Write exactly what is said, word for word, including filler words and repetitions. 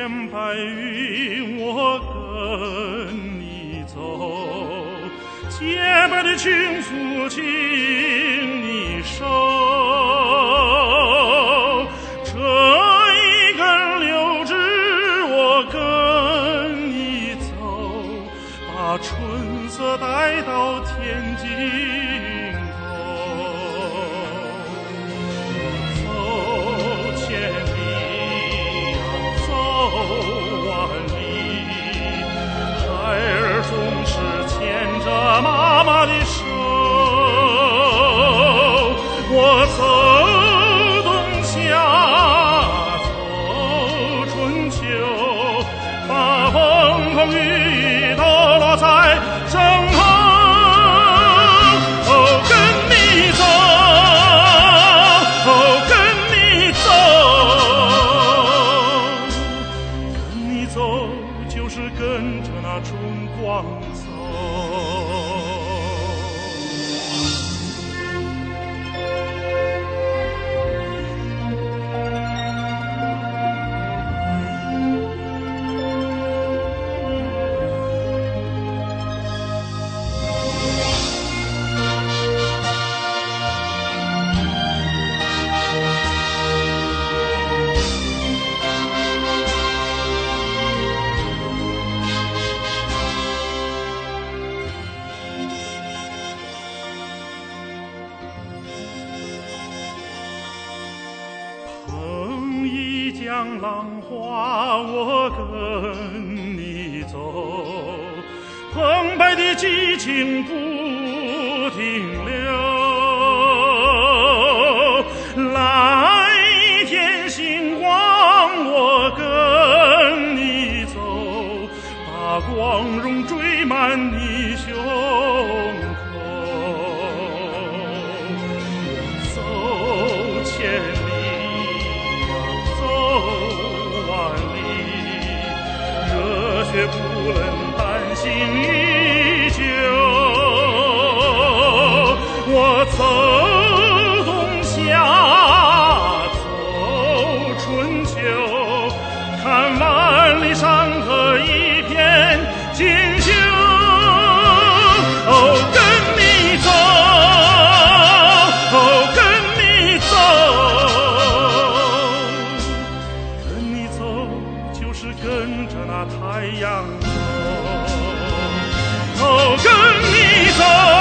千百云，我跟你走，洁白的情愫，请你收。这一根柳枝，我跟你走，把春色带到天尽头。走千里呀，走万里，孩儿总是牵着妈妈的手。我走冬夏，走春秋，把风风雨雨都落在身后。哦，跟你走，哦，跟你走，跟你走，就是跟着那春光走。捧一江浪花，我跟你走，澎湃的激情不停留。来天星光，我跟你走，把光荣缀满你胸口。走千里，却不能担心依旧。我走冬夏，走春秋，看万里山河一片锦绣。哦，跟你走，哦，跟你走，跟你走，就是跟着那太阳走。哦，跟你走。